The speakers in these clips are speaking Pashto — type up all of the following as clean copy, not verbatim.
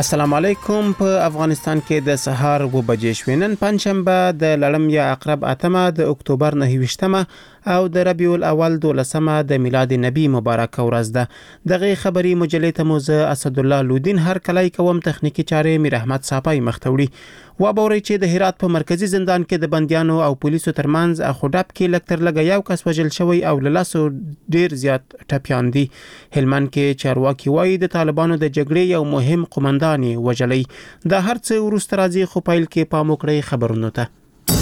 السلام علیکم. په افغانستان کې د سهار 9 بجې شوې. نن پنځشنبه د لړم یا عقرب 8 د اکتوبر 9 او د ربیع الاول 12 د میلاد نبی مبارک ورځ ده. دغه خبری مجلې ته موزه اسد الله لودین هر کله کوم تخنیکی چارې میر احمد صافای مختوړي و بوري چې د هرات په مرکزی زندان کې د بنديانو او پولیسو ترمنځ اخوډب کې لکتر لګ یو کس وجل شوی او لاسو ډیر زیات ټپیان دي. هلمند کې چارواکي وایي د طالبانو د جګړې یو مهم قومندان وجلې. د هر څه ورسته راځي خو پایل کې پام وکړئ خبرونه ته.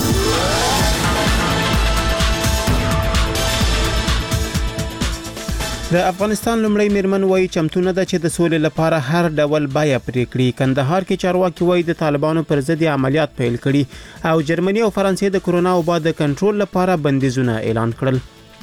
د افغانستان لومړی میرمن وایي چمتونه ده چې د سولې لپاره هر ډول بایه پریکړي. کندهار کې چارواکي وایي د طالبانو پر ضد عملیات پیل کړي او جرمني او فرانسې د کرونا وبا د کنټرول لپاره بندیزونه اعلان کړل.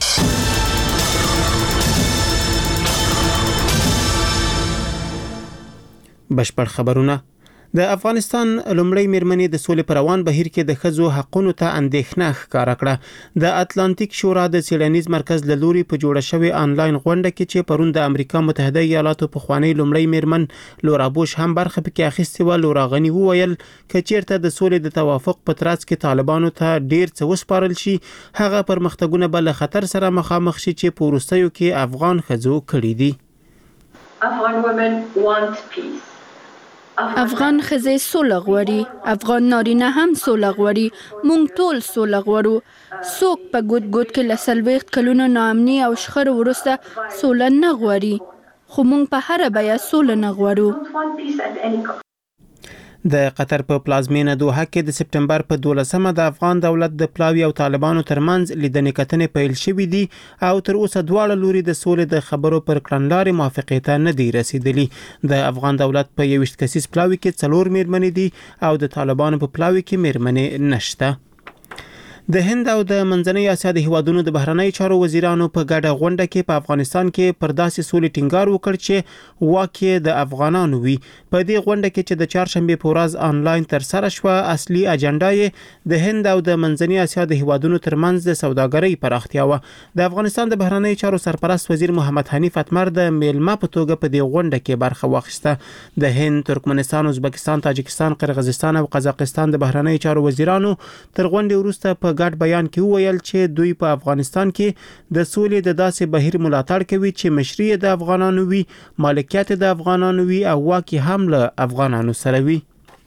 بشپړ خبرونه. د افغانستان لومړی میرمنې د سولې پر روان بهیر کې د ښځو حقونو ته اندېښنه ښکاره کړه. د اتلانتیک شورا د څېړنیز مرکز له لوري په جوړه شوې آنلاین غونډه کې چې پرون د امریکا متحده ایالاتو پخوانی لومړی میرمن لورا بوش هم برخه پکې اخیستې و. لورا غنی وویل چې چیرته د سولې د توافق په ترڅ کې طالبانو ته ډیر څه وسپارل شي هغه پرمختګونه بل خطر سره مخامخ شي چې په وروستیو کې افغان ښځو کړي دي. Afghan women want peace. افغان ښځې سوله غواړي، افغان نارینه هم سوله غواړي، مونږ ټول سوله غواړو. څوک په ګوت ګوت کې له 40 کلونو ناامني او شخړو وروسته سوله نه غواړي، خو مونږ په هره بیه سوله نه غواړو. د قطر په پلازمینه دوحه کې د سپټمبر په 12 د افغان دولت د پلاوی او طالبانو ترمنځ لیدنې کتنې پیل شوې دي او تر اوسه دواړه لوري د سولې د خبرو پر کړنلارې موافقې ته نه دی رسیدلی. د افغان دولت په 21 کسیز پلاوی کې 4 میرمنې دي او د طالبانو په پلاوی کې میرمنې نشته. د هند او د منځنۍ اسیا د هیوادونو د بهرنی چارو وزیرانو په ګډه غونډه کې په افغانستان کې پر داسې سولې ټینګار وکړ چې واقع د افغانانو وي. په دې غونډه کې چې د چهارشنبه په ورځ آنلاین تر سره شو اصلي اجنډا یې د هند او د منځنۍ اسیا د هیوادونو ترمنځ د سوداګرۍ پراختیا و. د افغانستان د بهرنی چارو سرپرست وزیر محمد حنیف اتمر د میلمه په توګه په دې غونډه کې برخه واخیسته. د هند، ترکمنستان، ازبکستان، تاجکستان، قرغیزستان او قزاقستان د بهرنی چارو وزیرانو تر غونډې وروسته په ګډ بیان کې وویل چې دوی په افغانستان کې د سولې د داسې بهیر ملاتړ کوي چې مشري د افغانانو وي، مالکیت د افغانانو وي او واکي هم له افغانانو سره وي.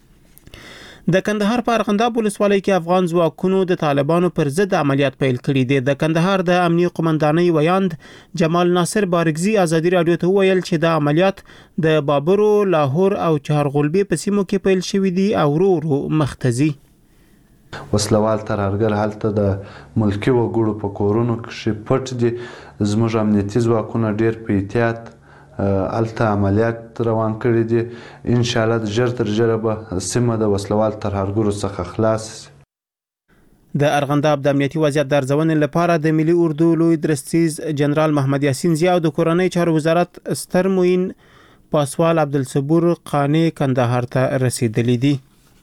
د کندهار په ارغنداب ولسوالۍ کې افغان ځواکونو د طالبانو پر ضد عملیات پیل کړي دي. د کندهار د امنیه قومندانۍ ویاند جمال ناصر بارګزي ازادي رادیو ته وویل چې د عملیات د بابرو، لاهور او چهارغلبې په سیمو کې پیل شوي دي او ورو ورو مختزي. وسلوال ترهګر هلته د ملکی وګړو په کورونو کې پټ دي. زموږ امنیتي ځواکونه ډیر په احتیاط هلته عملیات روان کړي دي. ان شاء الله ژر تر ژره به سیمه د وسلوال ترهګرو څخه خلاص شي. د ارغنداب د امنیتي وضعیت د ارزونې لپاره د ملي اردو لوی درستیز جنرال محمد یاسین ضیا او د کورنۍ چارو وزارت ستر معین پاسوال عبدالصبور قانی کندهار ته رسیدلی دي.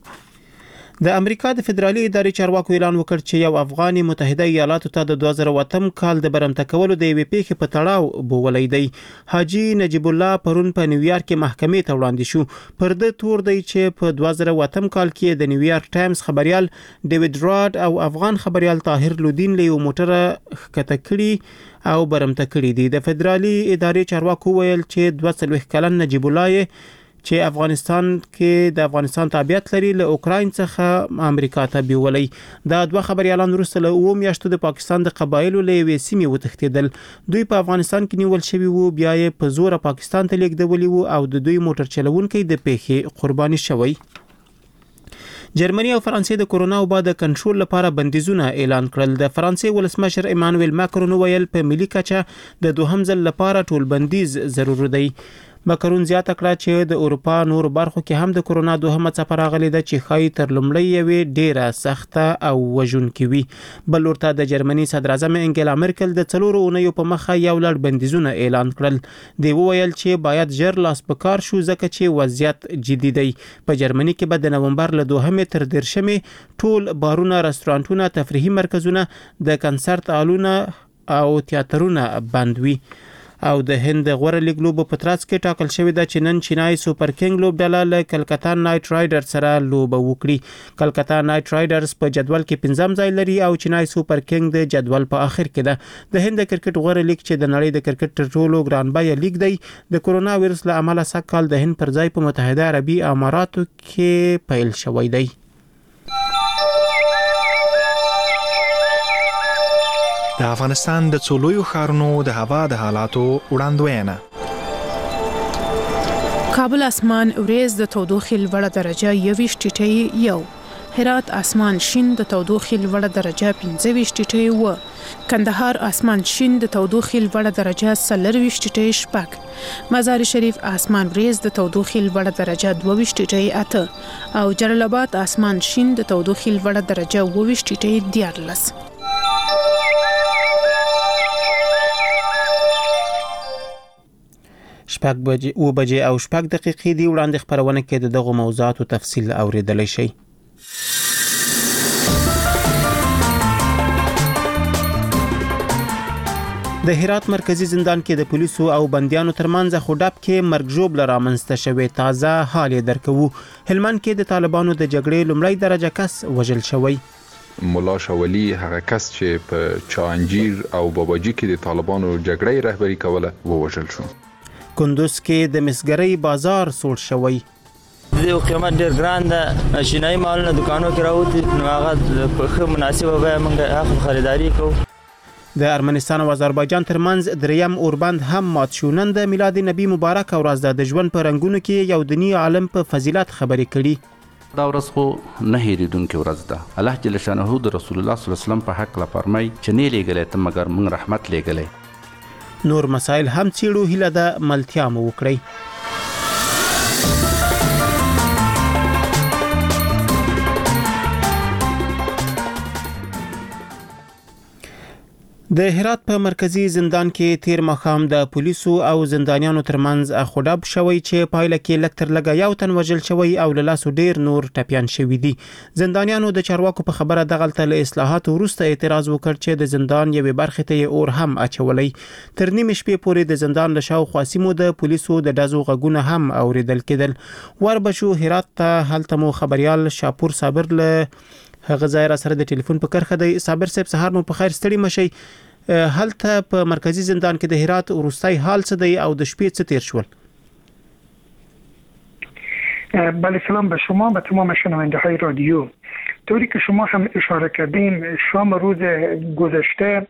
د امریکا د فدرالي ادارې چارواکو اعلان وکړ چې یو افغاني متحده ایالاتو ته د 2008 کال د برمته کولو د یوې پیښې په تړاو بولی دی. حاجی نجیب الله پرون په نیویارک کې محکمې ته وړاندې شو. پر د تور دی چې په 2008 کال کې د نیویارک ټایمز خبريال ډیوډ راډ او افغان خبريال طاهر لودین له یو موټر ښکته کړي او برمته کړي دي. د فدرالي ادارې چارواکو ویل چې 22 کلن نجیب الله چې افغانستان کې د افغانستان تابعیت لري له اوکراین څخه امریکا ته بیولي. دا دوه خبريالان وروسته له 9 میاشتو د پاکستان د قبایلو له یوې سیمې وتښتیدل. دوی په افغانستان کې نیول شوي وو، بیا یې په زور پاکستان ته لیږدولي وو او د دوی موټر چلوونکي د پیښې قرباني شوی. جرمني او فرانسې د کرونا وبا د کنټرول لپاره بندیزونه اعلان کړل. د فرانسې ولسمشر ایمانوئل ماکرون ویل په ملي کچه د دوهم ځل لپاره ټول بندیز ضروري دی. ماکرون زیاته کړه چې د اروپا نور برخو کې هم د کرونا دوهمه څپه راغلې ده چې ښایي تر لومړۍ یوې ډیره سخته او وژونکې وي. بل ورته د جرمني صدر اعظم انګلا مرکل د 4 اونیو په مخه یو لړ بندیزونه اعلان کړل. دی وویل چې باید ژر لاس په کار شو ځکه چې وضعیت جدي دی. په جرمني کې به د نومبر له 2 تر 13 ټول بارونه، رستورانټونه، تفریحي مرکزونه، د کنسرت هالونه او تیاترونه بند وي. او د هند غوره لیګ لوبو په ترڅ کې ټاکل شوې ده چې نن چینای سوپر کینګ لوبډله له کلکتا نایټ رایډر سره لوبه وکړي. کلکتا نایټ رایډرز په جدول کې 5م ځای لري او چینای سوپر کینګ د جدول په اخر کې ده. د هند کرکټ غوره لیګ چې د نړۍ د کرکټ تر ټولو ګران بیه لیګ دی د کورونا وایرس له امله سږ کال د هند پر ځای په متحده عربي اماراتو کې پیل شوی دی. د افغانستان د څولویو ښارونو د هوا د حالاتو وړاندوینه. کابل اسمان وريز د تودوخې لوړه درجه 21.1، هرات اسمان شین د تودوخې لوړه درجه 25.1 و، کندهار اسمان شین د تودوخې لوړه درجه 24.6، مزار شریف اسمان وريز د تودوخې لوړه درجه 22.8 او جلال آباد اسمان شین د تودوخې لوړه درجه 20.14. شپږ بجې او 6 دقیقې دی. وړاندې خبرونه کې د دغه موضوعاتو تفصیل اوریدلای شئ. د هرات مرکزی زندان کې د پولیسو او بندیانو ترمنځ خډاب کې مرګ ژوبله رامنځته شوې. تازه حال یې درکوو. هلمند کې د طالبانو د جګړې لومړی درجه کس وژل شوی. مولا شاولی هغه کس چې په چانجیر او باباجي کې د طالبانو جګړې رهبری کوله ووژل شو. کندوز کې د مسګرۍ بازار سوړ شوی. د قیمت ډیر ګران ده، شینای مالونه دکانو کې راوتی نو هغه په ښه مناسبه بیه موږ هغه خریداري کوو. د ارمنستان او آذربایجان ترمنځ دریم اوربند هم مات شو. نن د میلاد نبی مبارک ورځ ده. د ژوند په رنګونو کې یو دینی عالم په فضیلت خبرې کړي. دا ورځ خو نه هېریدونکې ورځ ده. الله جل شانه د رسول الله صلی الله علیه وسلم په حق لا فرمای چې نه لېږلی ته مګر موږ رحمت لېږلی. نور مسائل هم څیړو. هیله ده ملتیا مو وکړئ. د هرات په مرکزی زندان کې تیر مخام د پولیسو او زندانیانو ترمنځ خډاب شوی چې پایله کې لکتر لګا یو تن وژل شوی او له لاسو ډیر نور ټپیان شوی دي. زندانیانو د چارواکو په خبره دغلته له اصلاحات وروسته اعتراض وکړ چې د زندان یوې برخې ته اور هم اچولای. تر نیمه شپې پورې د زندان له شاوخوا سیمو د پولیسو د ډزو غږونه هم اوریدل کېدل. وربشو هرات ته هلته مو خبريال شاپور صابر له هغه ځای را سره د ټلیفون په کرخه دی. صابر صاحب سهار مو په خیر، ستړي مشي. هلته په مرکزی زندان کې د هرات وروستای حال څه دی او د شپې څه تیر شول؟ بله، سلام به شما، به تمام شنونده های رادیو. طوری که شما هم اشاره کردین، شام روز گذشته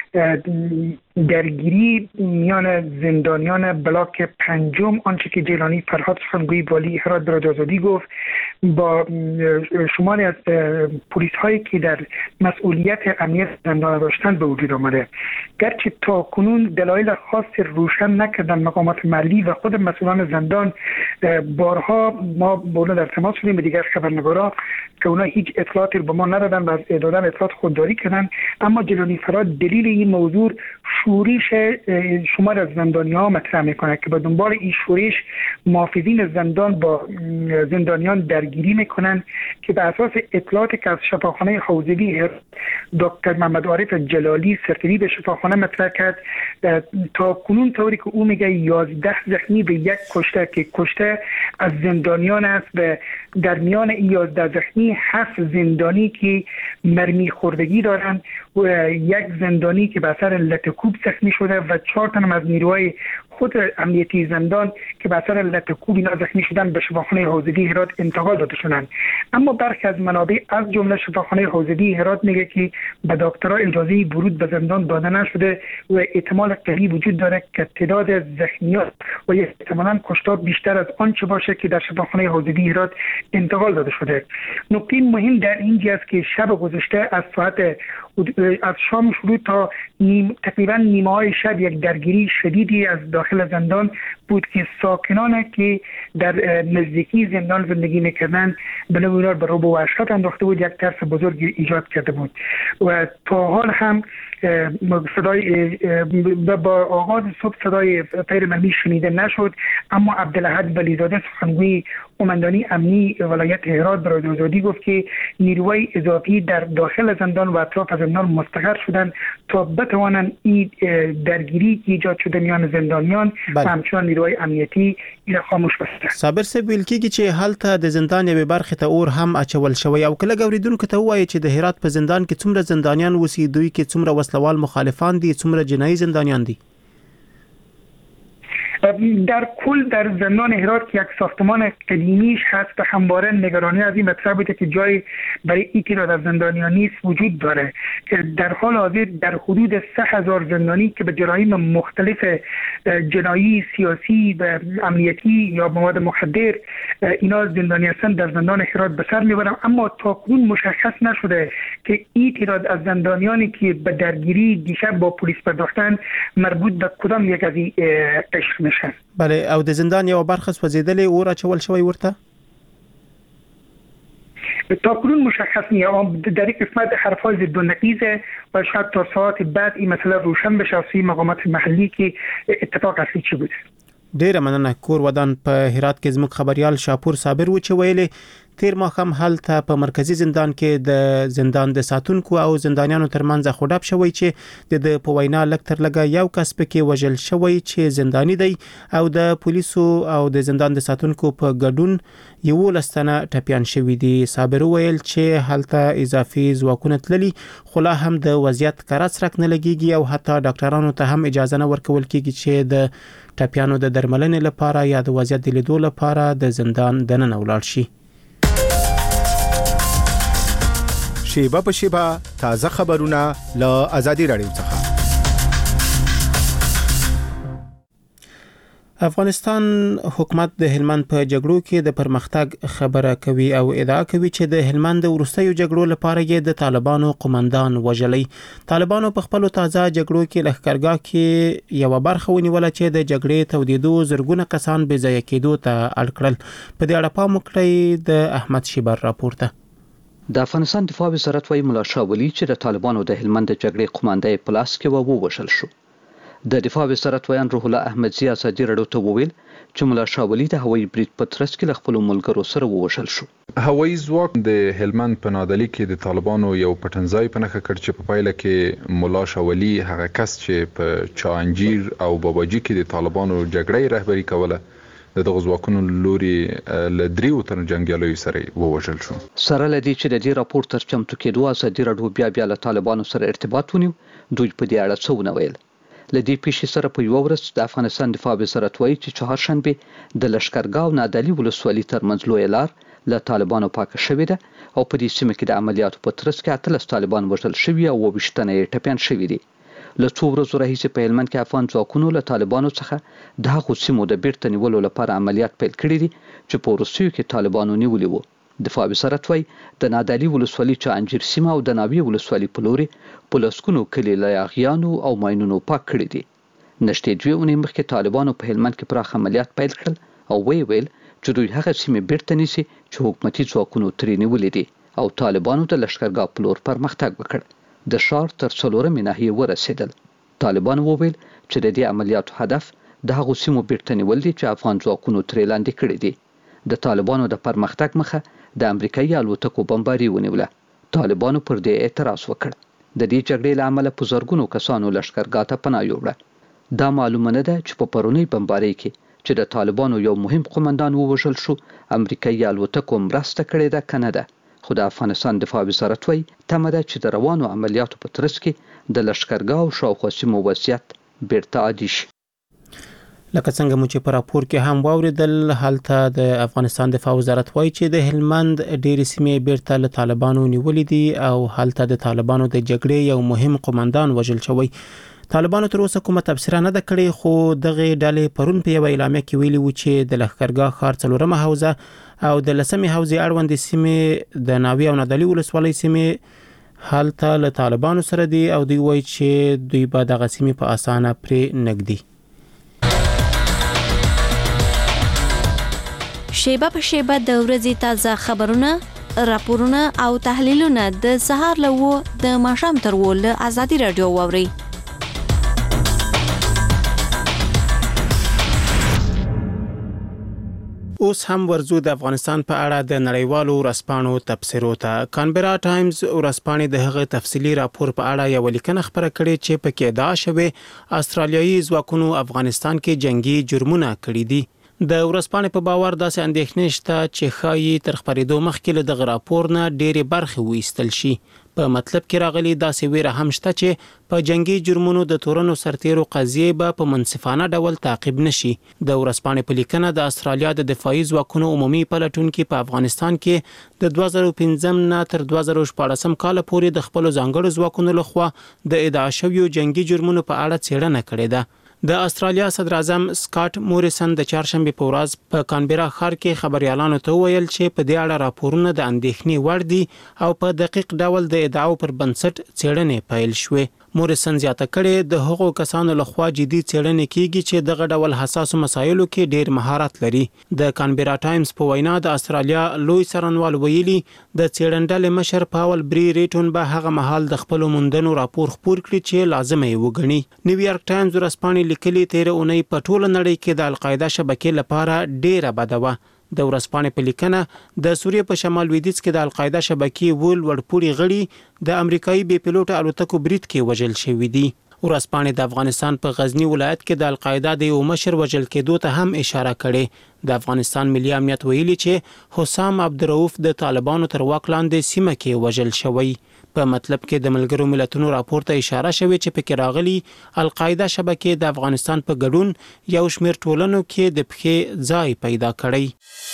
درگیری میان زندانیان بلاک پنجم، آنچه که جیلانی فرهاد سخنگوی والی هرات برای آزادی گفت، با شماری از پلیس هایی که در مسئولیت امنیت زندان داشتند به وجود آمده. گرچه تا کنون دلایل خاص روشن نکردن مقامات محلی و خود مسئولان زندان، بارها ما با اونا در تماس شدیم به دیگر خبرنگارا که اونا هیچ اطلاعاتی به ما ندادن و از دادن اطلاعات خودداری کردن. اما جیلانی فرهاد دلیل این موضوع شورش شمار از زندانی‌ها مطرح میکنه که به دنبال این شورش محافظین زندان با زندانیان درگیری میکنن که به اساس اطلاعاتی که از شفاخانه حوزوی دکتر محمد عارف جلالی سرطبیب شفاخانه مطرح کرد، تا کنون طوری که او میگه 11 زخمی و 1 کشته که کشته از زندانیان است و در میان این 11 زخمی 7 زندانی که مرمی خوردگی دارند و 1 زندانی که به اثر لطکوب زخمی شده و 4 تن از نیروهای خود امنیتی زندان که به اثر لطکوب اینا زخمی شدن به شفاخانه حوزوی هرات انتقال داده شدند. اما برخی از منابع از جمله شفاخانه حوزوی هرات میگه که به دکترها اجازه ورود به زندان داده نشده و احتمال قوی وجود داره که تعداد زخمیات و احتمالاً کشتار بیشتر از آنچه باشه که در شفاخانه حوزوی هرات انتقال داده شده. نکته مهم در اینجا است که شب گذشته از شام شروع تا تقریبا نیمه های شب یک درگیری شدیدی از داخل زندان بود که ساکنان که در نزدیکی زندان زندگی میکردن به نوعی به رعب و وحشت انداخته بود، یک ترس بزرگ ایجاد کرده بود و تا حال هم صدای با آغاز صبح صدای غیر مرمی شنیده نشد. اما عبدالاحد ولیزاده سخنگوی قماندانی امنی ولایت هرات برای آزادی گفت که نیروهای اضافی در داخل زندان و اطراف زندان مستقر شدن تا بتوانند این درگیری که ایجاد شده میان زندانیان و همچنان نیروهای امنیتی این خاموش بسته. صابر صاحب ویل کیږي چې هلته د زندان یوې برخې ته اور هم اچول شوی او کله اوریدونکو ته وایي چې د هرات په زندان کې څومره زندانیان اوسي، دوی کې څومره وسلوال مخالفان دي، څومره جنایي زندانیان دي؟ در کل در زندان هرات که یک ساختمان قدیمیش هست و همواره نگرانی از این مطلب بوده که جای برای این تعداد از زندانیان نیست وجود داره. در حال حاضر در حدود 3000 زندانی که به جرایم مختلف جنایی، سیاسی و امنیتی یا مواد مخدر اینا زندانی هستند در زندان هرات به سر میبرن، اما تاکنون مشخص نشده که این تعداد از زندانیانی که به درگیری دیشب با پلیس پرداختن مربوط به کدام یک از این قشر میشن. بله، او د زندان یو برخه سوځیدلې اور اچول شوی ورته؟ تا کنون مشخص نیست. در این قسمت حرفای ضد و نقیزه و شاید تا ساعت بعد این مسئله روشن بشه از مقامات محلی که اتفاق اصلی چی بوده. ډیره مننه. کور ودان په هرات کې زموږ خبريال شاپور صابر و چې ویلي تیر ماښام هلته په مرکزی زندان کې د زندان د ساتونکو او زندانیانو ترمنځ خړډاب شوی چې د په وینا لکتر لګا یو کس پکې وژل شوی چې زندانی دی او د پولیسو او د زندان د ساتونکو په ګډون یو لستنه ټپيان شوی دی. صابر ویل چې هلته اضافي ځواکونه تللي خو لا هم د وضعیت کراسرک نه لګيږي او حتی ډاکټرانو ته هم اجازه نه ورکول کیږي چې د ټپيانو د درملنې لپاره یا د وضعیت د لیدو لپاره د زندان دننه ولاړ شي. شیبه په شیبه تازه خبرونه له آزادي رادیو څخه. افغانستان حکومت د هلمند په جګړو کې د پرمختګ خبره کوي او ادعا کوي چې د هلمند وروستیو جګړو لپاره یې د طالبانو قومندان وژلی. طالبانو په خپل تازه جګړو کې لښکرګاه کې یو برخه ونیوله چې د جګړې تودیدو زرګونه کسان بې ځای کېدو ته اړ کړل. په دې اړه پام وکړئ د احمد شیبر راپورته. د افغانستان دفاع وزارت وايي ملا شاه ولي چې د طالبانو د هلمند جګړې قومندان په لاس کې ووژل شو. د دفاع وزارت ویان روح الله احمدزي ازادي رادیو ته وویل چې ملا شاه ولي د هوایي برید په ترڅ کې له خپل ملګرو سره ووژل شو. هوایي ځواک د هلمند په نادلي کې د طالبانو یو پټنځای په نخښه کړ چې په پایله کې ملا شاه ولي هغه کس چې په چانجیر او باباجي کې د طالبانو جګړې رهبری کوله دغه ځواکونو لوري له دریو تن جنگیالیو سره ووژل شو. سره لدی چې د دې راپور تر چمتو کېدو ازادي رادیو بیا له طالبانو سره ارتباط ونیو. دوی په دې اړه څه ونه ویل. لدی پیښې سره په یو ورځ د افغانستان دفاع وزارت وایي چې چهارشنبه د لشکرګاه او نادعلي ولسوالۍ ترمنځ لوی لار له طالبانو پاکه شوې ده او په دې سیمه کې د عملیاتو په ترڅ کې 13 طالبان وژل شوي او 20 تنه یې ټپيان شوي دي. له څو ورځو راهیسې په هلمند کې افغان ځواکونو له طالبانو څخه د هغو سیمو د بیرته نیولو لپاره عملیات پیل کړي دي چې په وروستیو کې طالبانو نیولي وو. دفاع وزارت وايي د نادعلي ولسوالۍ چانجیر سیمه او د ناوې ولسوالۍ په لوري په لسګونو کلي له یاغیانو او ماینونو پاک کړي دي. نشته 2 اونۍ مخکې طالبانو په هلمند کې پراخ عملیات پیل کړل او ویل چې دوی هغه سیمې بیرته نیسي چې حکومتي ځواکونو ترې نیولې دي او طالبانو د لشکرګاه په لور پرمختګ وکړ. د شهر تر 4 ناحیې ورسېدل. طالبان وویل چې د دې عملیاتو هدف د هغو سیمو بیرته نیول دي چې افغان ځواکونو ترې لاندې کړي دي. د طالبانو د پرمختګ مخه د امریکایي الوتکو بمباري ونیوله. طالبانو پر دې اعتراض وکړ. د دې جګړې له امله په زرګونو کسانو لشکرګاه ته پناه یووړه. دا معلومه نه ده چې په پرونی بمبارۍ کې چې د طالبانو یو مهم قومندان ووژل شو امریکایي الوتکو مرسته کړې ده کنه ده. خو د افغانستان دفاع وزارت وايي تمه ده چې د روانو عملیاتو په ترڅ کې د لشکرګاه او شاوخوا سیمو وضعیت بیرته عادي شي. لکه څنګه مو چې په راپور کې هم واوریدل، هلته د افغانستان دفاع وزارت وايي چې د هلمند ډېرې سیمې بیرته له طالبانو نیولې دي او هلته د طالبانو د جګړې یو مهم قومندان وژل شوی. طالبانو تر اوسه کومه تبصره نه ده کړې، خو دغه ډلې پرون په یو اعلامیه کې ویلي و چې د لښکرګاه ښار 4مه حوزه او د 10مې حوزې اړوندې سیمې د ناوې او نادعلي ولسوالۍ سیمې هلته له طالبانو سره دي او دوی وایي چې دوی به دغه سیمې په اسانه پرې نږدي. شیبه په شیبه د ورځې تازه خبرونه، راپورونه او تحلیلونه د سهار له 9 د ماښام تر 10 له آزادي رادیو واورئ. اوس هم ورزو د افغانستان په اړه د نړیوالو ورځپاڼو تبصرو ته. کانبرا ټایمز ورځپاڼې د هغه تفصیلي راپور په اړه یو لیکنه خبره کړې چې پکې ادعا شوې استرالیایي ځواکونو افغانستان کې جنگي جرمونه کړي دي. د ورځپاڼې په باور داسې اندېښنې شته چې ښایي تر خبرېدو مخکې له دغه راپور نه ډېرې برخې وایستل شي. په مطلب کې راغلي داسې ویره هم شته چې په جنگي جرمونو د تورنو سرتیرو قضیې به په منصفانه ډول تعقیب نشي. د ورځپاڼې په لیکنه د استرالیا د دفاعي ځواکونو عمومي پلټونکي په افغانستان کې د 2015 نه تر 2014 کال پورې د خپل ځانګړو ځواکونو لخوا د ادعا شویو جنگي جرمونو په اړه څېړنه کړې ده. د استرالیا صدر اعظم سکاټ موریسن د چهارشنبه په ورځ په کانبرا ښار کې خبريالانو ته ویل چې په دې اړه راپورونه د اندېښنې وړ دي او په دقیق ډول د ادعاو پر بنسټ څېړنې پیل شوې. موریسن زیاته کړې د هغو کسانو لخوا جدي څېړنې کیږي چې دغه ډول حساسو مسایلو کې ډېر مهارت لري. د کانبرا ټایمز په وینا د استرالیا لوی څارنوال ویلي د څېړندلې مشر پاول بری ریټون به هغه مهال د خپل موندنو راپور خپور کړي چې لازم یې وګڼي. نیویارک ټایمز ورځپاڼې لیکلي تیر اونۍ په ټوله نړۍ کې د القاعده شبکې لپاره ډېره بده وه. د ورځپاڼې په لیکنه د سوریې په شمال لویدیځ کې د القاعده شبکې وړپوړي غړي د امریکایي بې پیلوټه الوتکو برید کې وژل شوي دي. ورځپاڼې د افغانستان په غزنی ولایت کې د القاعده د یو مشر وژل کېدو ته هم اشاره کړې. د افغانستان ملي امنیت ویلي چې حسام عبدالرؤف د طالبانو تر واک لاندې سیمه کې وژل شوی. په مطلب کې د ملګرو ملتونو راپور ته اشاره شوې چې پکې راغلي القاعده شبکې د افغانستان په ګډون یو شمېر ټولنو کې د پخې ځای پیدا کړی.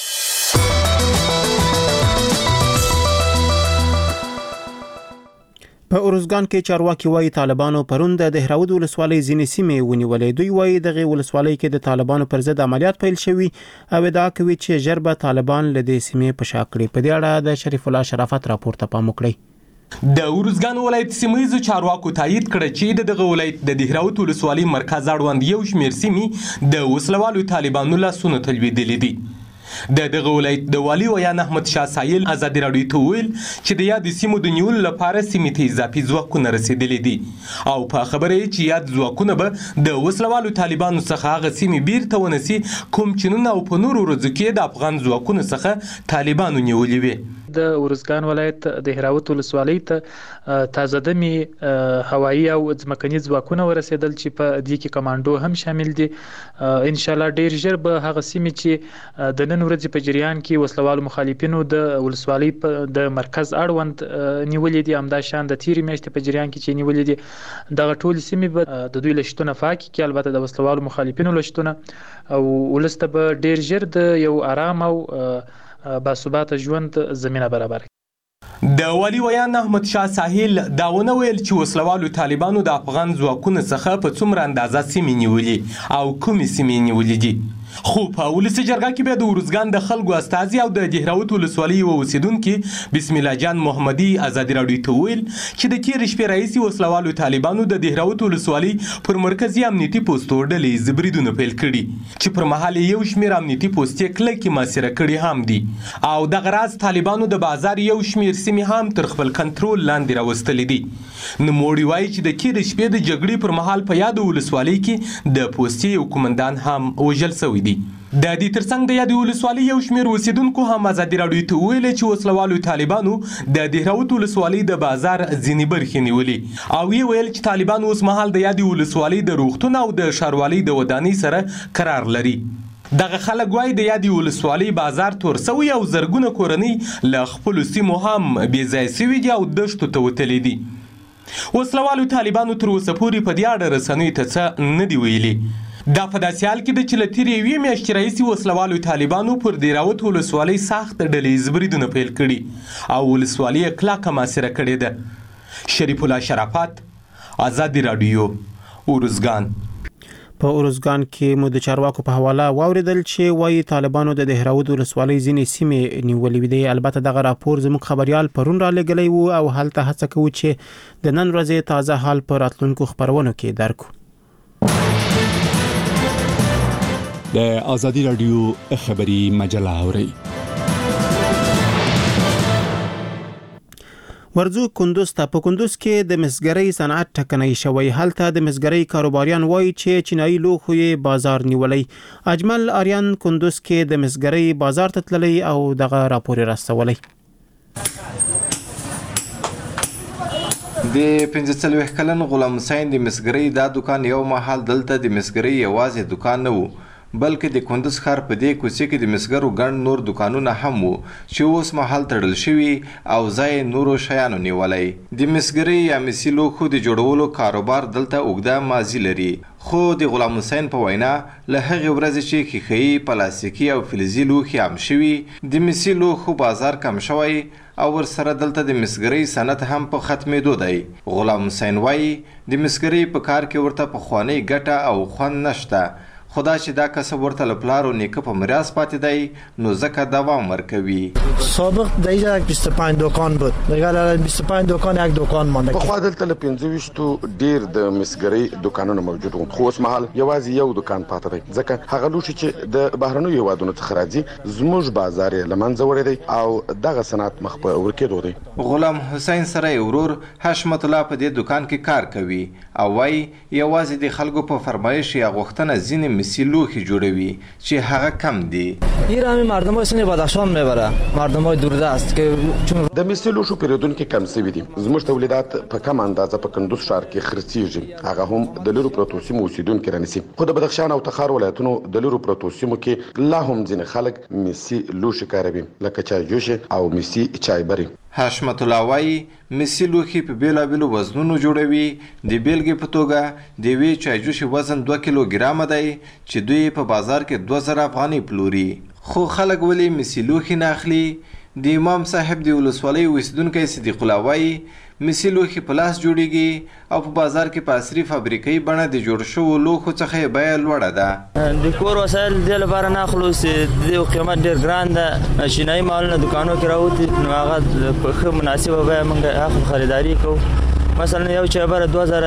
په اورزګان کې چارواکي وایي طالبانو پرون د دهراود ولسوالۍ ځینې سیمې ونیولې. دوی وایي دغه ولسوالۍ کې د طالبانو پر ضد عملیات پیل شوي او ادعا کوي چې ژر به طالبان له دې سیمې په شا کړي. په دې اړه د شریف الله شرافت راپور ته پام وکړئ. د اورزګان ولایت سیمایي چارواکو تایید کړ چې دغه ولایت د دهراود ولسوالۍ مرکز اړوند یو شمېر سیمې د وسلوالو طالبانو لاسونه تلویدلې دي. دغه ولایت د والي ویان احمد شاه سایل ازادي راډیو ته ویل چې د یاد سیمو د نیولو لپاره سیمې ته اضافي ځواکونه رسیدلې دي او په خبره چې یاد ځواکونه به د وسلوالو طالبانو څخه هغه سیمې بیرته ونیسي کوم چې نن او په نورو ورځو کې د افغان ځواکونو څخه طالبانو نیولې وي. د اورزګان ولایت د هراوت ولسوالۍ ته تازه دمي هوایي او ځمکني ځواکونه ورسېدل چې په دې کې کمانډو هم شامل دي. ان شاء الله ډیر ژر به هغه سیمې چې د نن ورځې په جریان کې وسلوال مخالفینو د ولسوالۍ د مرکز اړوند نیولې دي همدا شان د تیری میاشتې په جریان کې چې نیولې دي دغه ټول سیمې به د دوی لشتونه فاکي کې البته د وسلوال مخالفینو لشتونه او ولسته به ډیر ژر د یو آرام او باثباته ژوند زمينه برابر. د والی ویان احمد شاه ساحل داونه ویل چې وسلوالو طالبانو د افغان ځواکونو څخه په څومره اندازه سیمې نیولې او کومې سیمې نیولې دي. خو په ولسی جرګه کې به د اورزګان د خلکو استازي او د دهراوت ولسوالۍ اوسیدونکو بسم الله جان محمدي ازادي راډیو ته ویل چې د تیر شپې رئیس وسلوالو طالبانو د دهراوت ولسوالۍ پر مرکزی امنیتي پوسټو ډلې زبریدونه پیل کړي چې پر مهال یو شمېر امنیتي پوسټې کلکې ماسره کړي هم دي او د غراز طالبانو د بازار یو شمېر سیمې هم تر خپل کنټرول لاندې راوستلې دي. نوموړي وایي چې د تیر شپې د جګړې پر مهال په یاد ولسوالۍ کې د پوستي یو کمانډان هم وژل شوی دی. د دې ترڅنګ د یاد ولسوالۍ یو شمېر اوسیدونکو هم ازادي راډیو ته ویل چې وسلوالو طالبانو د دهراوت ولسوالۍ د بازار ځینې برخې نیولې او یې ویل چې طالبان اوس مهال د یاد ولسوالۍ د روغتون او د ښاروالۍ د ودانۍ سره قرار لري. دغه خلک وایي د یادې ولسوالۍ بازار تور سوی او زرګونه کورنۍ له خپلو سیمو هم بې ځایه سوي دي او دښتو ته وتلي دي. وسلوالو طالبانو تر اوسه پورې په دې اړه رسنیو ته څه نه دي ویلي. دا په داسې حال کې ده چې له تېرې یوې میاشتې راهیسې وسلوالو طالبانو پر دهراوت ولسوالۍ سخت ډلې بریدونه پیل کړي او ولسوالۍ یې کلکه محاصره کړې ده. شریف الله شرافت، ازادي راډیو، اورزګان. په اورزګان کې مو د چارواکو په حواله واوریدل چې وایي طالبانو د دهراوت ولسوالۍ ځینې سیمې نیولې دي. البته دغه راپور زموږ خبريال پرون را لګلی وو او هلته هڅه کوو چې د نن ورځې تازه حال په راتلونکو خبرونو کې درکو. د ازادي راډیو خبري مجله اوري. ورځو کندوز ته. په کندوز کې د مسګرۍ صنعت ټکنۍ شوی. هلته د مسګرۍ کاروباریان وایي چې چینایي لوښو یې بازار نیولی. اجمل آریان کندوز کې د مسګرۍ بازار ته تللی او دغه راپور راستولی. د 45 کلن غلام حسین د مسګرۍ دا دکان یو مهال دلته د مسګرۍ یوازې دکان نه وو، بلکې د کندوز ښار په دې کوڅې کې د مسګرو ګڼ نور دکانونه هم وو چې اوس مهال تړل شوي او ځای نورو شیانو نیولی. د مسګرۍ یا مسي لوښو د جوړولو کاروبار دلته اوږده ماضي لري، خو د غلام حسین په وینا له هغې ورځې چې ښیښه‌یي، پلاستیکي او فلزي لوښي عام شوي، د مسي لوښو بازار کم شوی او ورسره دلته د مسګرۍ صنعت هم په ختمېدو دی. غلام حسین وایي د مسګرۍ په کار کې ورته پخوانۍ ګټه او خوند نشته، خو دا چې دا کسب ورته له پلار و نیکه په میراث پاتې دی نو ځکه دوام ورکوي. سابق در اینجا 25 دکان بود، دیگه 25 دکان یک دکان مانده. پخوا دلته له 25 ډیر د مسګرۍ دکانونه موجود وو، خو اوس مهال یوازې یو دکان پاتې دی، ځکه هغه لوښي چې د بهرنیو هیوادونو څخه راځي زموږ بازار یې له منځه وړی دی او دغه صنعت مخ په ورکېدو دی. غلام حسین سره یې ورور حشمت الله په دې دکان کې کار کوي او وایي یوازې د خلکو په فرمایش یا غوښتنه ځینې مسی لوښي جوړوي چې هغه کم دي. ایرانی مردمای سن بدخشان میبره، مردمای دوردست که چون د مسی لوښو پیرودونکي کم شوي دي. زموږ تولیدات په کم اندازه په کندوز ښار کې خرڅیږي، هغه هم د لرو پرتو سیمو اوسیدونکي رانیسي، خو د بدخشان او تخار ولایتونو د لرو پرتو سیمو کې لا هم ځینې خلک مسی لوښي کاروي لکه چای جوش او مسی چای بری. حشمت الله وایي مسی لوښي په بیلابیلو وزنونو جوړوي. د بیلګې په توګه د یوې چایجوشي وزن 2 کیلوګرامه دی چې دوی په بازار کې 2000 افغانۍ پلوري. خو خلک ولې مسی لوښي نه اخلي؟ د امام صاحب د ولسوالۍ اوسیدونکی صدیق الله وایي مسی لوښي په لاس جوړیږي او په بازار کې په عصري فابریکې بڼه د جوړ شوو لوښو څخه یې بیه لوړه ده. د کور وسایل دې لپاره نه اخلو چې د قیمت ډېر ګران ده، چینایي مالونه دکانو کې راوتي نو هغه په ښه مناسبه بیه موږ اخلو، خریداري کوو. مثلا یو چایبره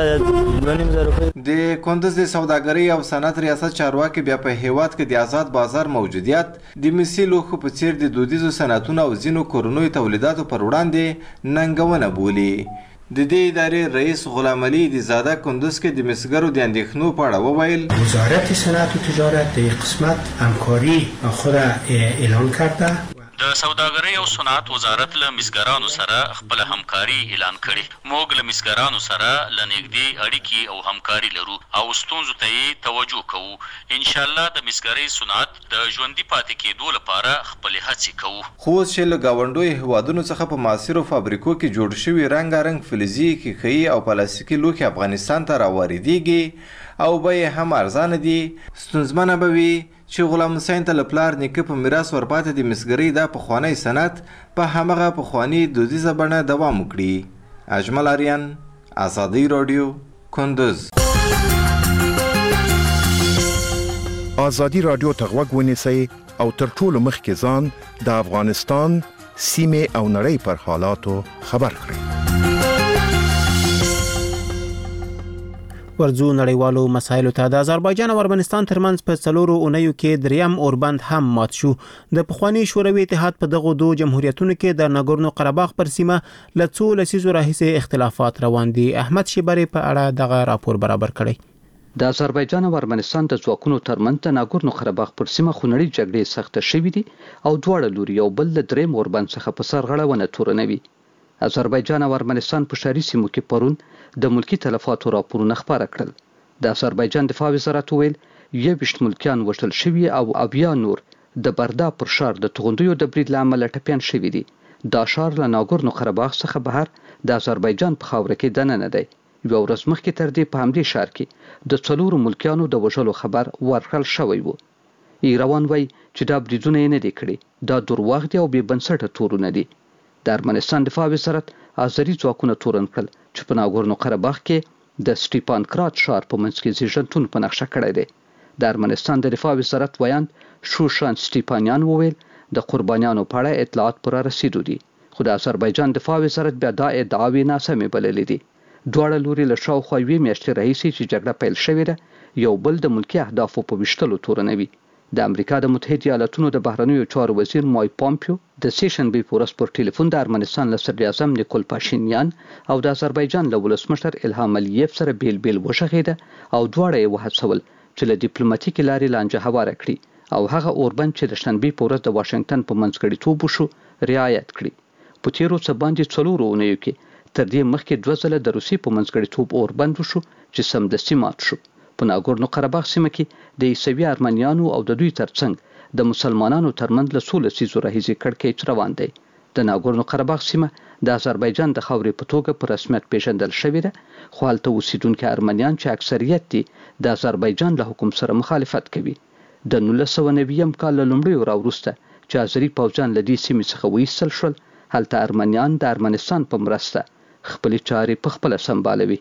2000 روپۍ. د کندوز د سوداګرۍ او صنعت ریاست چارواکي بیا په هیواد کې د آزاد بازار موجودیت د مسی لوښو په څیر د دودیزو صنعتونو او ځینو کورنیو تولیداتو پر وړاندې ننګونه بولي. د دې ادارې رئیس غلام علي د زاده کندوز کې د مسګرو د اندېښنو په اړه وویل وزارت صنعت و تجارت د قسمت همکاری خود اعلان کرده. د سوداګرۍ او صنعت وزارت له مسګرانو سره خپل همکاري اعلان کړي. موږ له مسګرانو سره له نږدې اړیکې او همکاري لرو او ستونزو ته یې توجه کوو. ان شاء الله د مسګرۍ صنعت د ژوندي پاتې کېدو لپاره خپلې هڅې کوو. خو اوس چې له ګاونډیو هیوادونو څخه په معاصرو فابریکو کې جوړ شوي رنګارنګ فلزي، ښیښه‌یي او پلاستیکي لوښي افغانستان ته راواردېږي او بیې هم ارزانه دي، ستونزمنه به وي چې غلام حسین ته له پلار نیکه په میراث ورپاتې د مسګرۍ دا پخوانی صنعت په همغه پخواني دودیزه بڼه دوام وکړي. اجمل آریان، ازادي راډیو، کندوز. ازادي راډیو ته غوږ ونیسئ او تر ټولو مخکې ځان د افغانستان سیمې او نړۍ پر حالاتو خبر کړئ. ورځو نړیوالو مسایلو ته. د آذربایجان او ارمنستان ترمنځ په 4 اونیو کې دریم اوربند هم مات شو. د پخوانی شوروي اتحاد په دغه دوه جمهوریتونو کې د ناګورنو قرهباغ پر سیمه له څو لسیزو راهیسې اختلافات روان دي. احمد شیبری په اړه دغه راپور برابر کړی. د آذربایجان او ارمنستان د ځواکونو ترمنځ د ناګورنو قرهباغ پر سیمه خونړۍ جګړې سخته شوې دي او دواړه لوري یو بل له دریم اوربند څخه په سرغړونه تورنوي. آذربایجان او ارمنستان په شهري سیمو کې پرون د ملکی تلفاتو راپورونه خپاره کړل. د آذربایجان دفاع وزارت ویل 21 ملکیان وژل شوي او 80 نور د بردا پر ښار د توغندیو د برید له امله ټپیان شوي دي. دا ښار له ناګورنو قرهباغ څخه بهر د آذربایجان په خاوره کې دننه دی. یوه ورځ مخکې تر دې په همدې ښار کې د 4 ملکیانو د وژلو خبر ورکړل شوی و. ایروان وایي چې دا بریدونه یې نه دي کړي، دا درواغ دي او بې بنسټه تورونه دي. د ارمنستان دفاع وزارت آذري ځواکونه تورن کړل چې په ناګورنو قرهباغ کې د سټیپان کرات ښار په منځ کې زیږنتون په نقشه کړی دی. د ارمنستان د دفاع وزارت ویاند شوشان سټیپانیان وویل د قربانیانو په اړه اطلاعات پر رسیدو دي، خو د آذربایجان دفاع وزارت بیا دا ادعاوې ناسمې بللې دي. دواړه لوري له شاوخوا 2 میاشتې راهیسې چې جګړه پیل شوې ده یو بل د ملکي اهدافو په ویشتلو تورنوي. د امریکا د متحده ایالاتونو د بهرنیو چارو وزیر مایک پامپیو د سیشنبې په ورځ پر ټلیفون د ارمنستان له صدر اعظم نیکول پاشینیان او د آذربایجان له ولسمشر الهام الیف سره بیل وشخېده او دواړه یې وهڅول چې له ډیپلوماټیکې لارې لانجه هواره کړي او هغه اوربند چې د شنبې په ورځ د واشنگټن په منځګړیتوب وشو رعایت کړي. په تیرو څه باندې 4 اونیو کې تر دې مخکې 2 ځله د روسیې په منځګړیتوب اوربند وشو چې سمدستي مات شو. په ناګورنو قرهباغ سیمه کې د عیسوي ارمنیانو او د دوی ترڅنګ د مسلمانانو ترمنځ له 16 لسیزو راهیسې کړکېچ روان دی. د ناګورنو قرهباغ سیمه د آذربایجان د خاورې په توګه په رسمیت پیژندل شوې ده، خو هلته اوسیدونکي ارمنیان چې اکثریت دي د آذربایجان له حکم سره مخالفت کوي. د 1990 کال له لومړیو راوروسته چې آذري پوځیان له دې سیمې څخه وایستل شول، هلته ارمنیان د ارمنستان په مرسته خپلې چارې په خپله سمبالوي.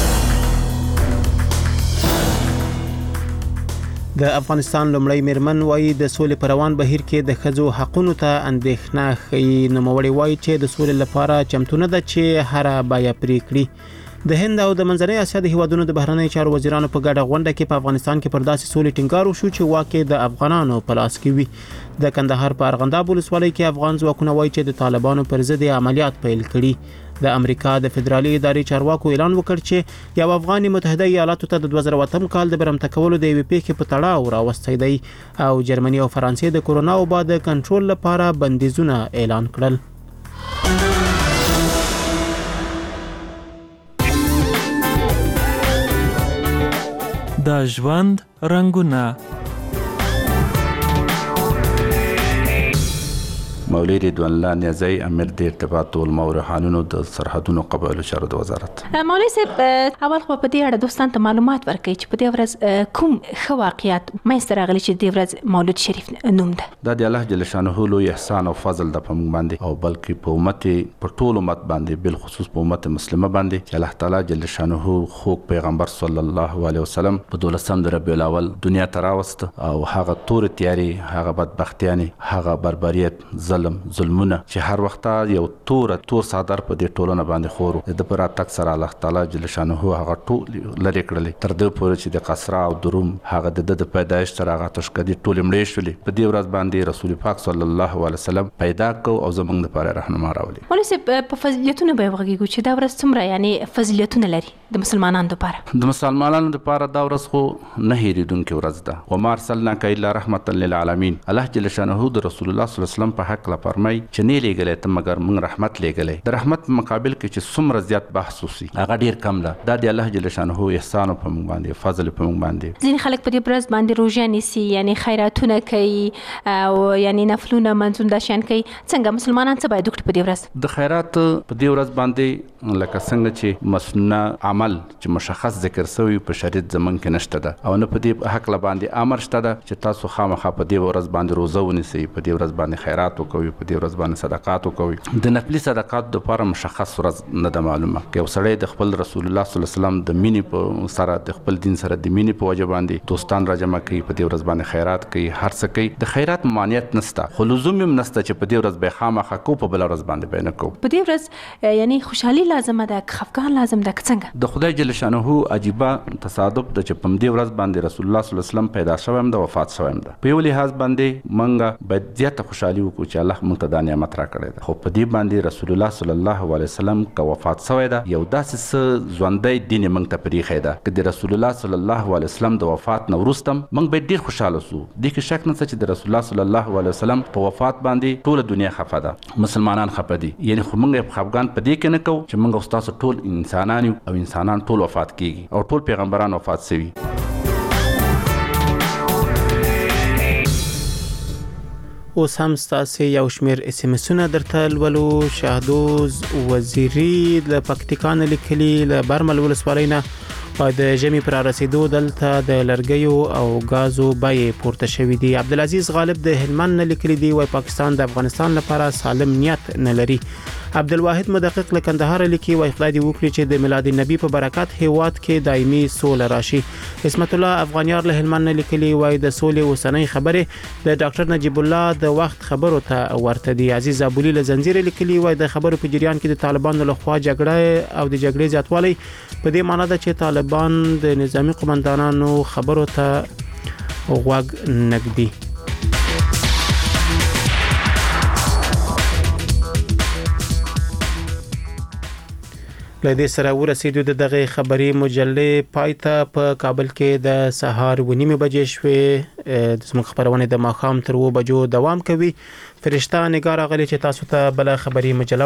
د افغانستان لومړی میرمن وایي د سولې په روان بهیر کې د ښځو حقونو ته اندېښنه ښیي. نوموړې وایي چې د سولې لپاره چمتو نه ده چې هره بیه پرې کړي. د هند او د منځنۍ اسیا د هیوادونو د بهرنیو چارو وزیرانو په ګډه غونډه کې په افغانستان کې پر داسې سولې ټینګار وشو چې واقع د افغانانو په لاس کې وي. د کندهار په ارغنداب ولسوالۍ کې افغان ځواکونه وایي چې د طالبانو پر ضد عملیات پیل کړي. د امریکا د فدرالي ادارې چارواکو اعلان وکړ چې یو افغاني متحده ایالاتو ته د 2008 کال د برمته کولو د یوې پیښې په تړاو راوستی دی او جرمني او فرانسې د کورونا وبا د کنټرول لپاره بندیزونه اعلان کړل. د ژوند رنګونه. مولوی رضوان الله نیازی امیر د ارتباط علما او روحانیونو د سرحدونو قبایلو چارو د وزارت. مولوی صاحب اول خو په دې اړه دوستان ته معلومات ورکړئ چې په دې ورځ کوم ښه واقعیت منځته راغلي چې دې ورځ مولود شریف نوم ده. دا د الله جل شانه لوی احسان او فضل د په موږ باندې او بلکې په امت په ټول امت باندې بل خصوص په امت مسلمه باندې چې الله تعالی جل شانه خوږ پیغمبر صلی الله علیه وسلم په 12 د ربیع الاول دنیا ته راوست او هغه تور تیاری، هغه بدبختیانی، هغه بربریت، ظلمونه چې هر وخت یو تور صادر په دې ټولنه باندې خورو د پر اتک سره الله تعالی جل شانه هغه ټول لری کړل تر دې پورې چې د قصرا او دروم هغه د پیدایش تر هغه تشکدي ټول مړې شولې. په دې ورځ باندې رسول پاک صلی الله علیه وسلم پیدا کو او زمونږ لپاره رهنما راولي. ولې په فضیلتونو به وغږیږو چې دا ورځ څومره یعنی فضیلتونه لري د مسلمانانو لپاره؟ د مسلمانانو لپاره دا ورځ خو نه هېریدونکې ورځ ده. وما ارسلناک الا رحمة للعالمین. الله جل شانه د رسول الله صلی الله علیه وسلم په حق فرمای چې نه لېږلې ته مګر موږ رحمت لېږلې. د رحمت په مقابل کې چې څومره زیات بحث وسي هغه ډیر کم ده. دا د الله جل شانه احسان په موږ باندې، فضل په موږ باندې. ځینې خلک په دې ورځ باندې روژه نیسي، یعنی خیراتونه کوي او یعنی نفلونه منځونه دا شیان کوي. څنګه مسلمانان څه باید وکړي په دې ورځ؟ د خیرات په دې ورځ باندې لکه څنګه چې مسنونه عمل چې مشخص ذکر شوی په شریعت زمونږ کې نشته ده او نه په دې حق لا باندې امر شته ده چې تاسو خامخا په دې ورځ باندې روزه ونیسئ، په دې ورځ باندې خیرات وکوي، په دې ورځ باندې صدقات وکوي. د نفلي صدقات لپاره مشخص ورځ نه ده معلومه. که یو سړی د خپل رسول الله صلی الله علیه وسلم د مینې په سره د خپل دین سره د مینې په وجه باندې دوستان راجمع کوي، په دې ورځ باندې خیرات کوي، هر څه کوي. د خیرات ممانعت نشته، خو لزوم هم نشته چې په دې ورځ به خامخا کو، په بل ورځ باندې به نه کو. په دې ورځ یعنی خوشحالي لازمه ده، خفګان لازم ده څنګه؟ د خدای جل شانه عجیبه تصادف د چې په دې ورځ باندې رسول الله صلی الله علیه وسلم پیدا شوم د وفات شوم ده. په یو لحاظ باندې منګه باید زیاته خوشحالي وکړو چې الله موږ ته دا نعمت را کړی ده. خو په دې باندې رسول الله صلی الله علیه وسلم که وفات شوی ده یو داسې څه ژوندی دین موږ ته پرېښی ده که د رسول الله صلی الله علیه وسلم د وفات نه وروسته موږ باید ډېر خوشحاله سو. دې کې شک نشته چې د رسول الله صلی الله علیه وسلم په وفات باندې ټوله دنیا خفه ده، مسلمانان خفه دي. یعنی خو موږ خفګان په دې کې نه کوو چې موږ ستاسو ټول انسانان یو او انسانان ټول وفات کیږي او ټول پیغمبران وفات شوي. اوس هم ستاسو یو شمیر اس ام اسونه درته لولو. شهدوز وزیری له پکتیکان لیکلي له برمل ولسوالۍ نه د ژمي پر رسیدو دلته د لرګیو او غازو بیې پورته شوې دي. عبدالعزیز غالب د هلمند نه لیکلي دی وای پاکستان د افغانستان لپاره سالم نیت نه لري. عبدالواحد مدقق له کندهار لیکي وای خدای دې وکړي چې د میلاد النبی په برکت هیواد کې دایمي سوله راشي. اسمت الله افغانیار له هلمند نه لیکلي وای د سولې اوسنۍ خبره د ډاکټر نجیب الله د وخت خبرو ته ورته دي. عزیز ابولی له زنجیر لیکلي وای د خبرو په جریان کې د طالبانو لخوا جګړه او د جګړې زیاتوالی په دې معنی ده چې طالبان د نظامی قومندانانو خبرو ته غوږ نګدي. لدې سره ورسېدو د دغه خبري مجلې پایته په کابل کې د سهار 9:30 بجې شوې. د زموږ خبرونه د ماښام تر 2 بجو دوام کوي. فرشته نگار غلي چې تاسو ته بل خبري مجله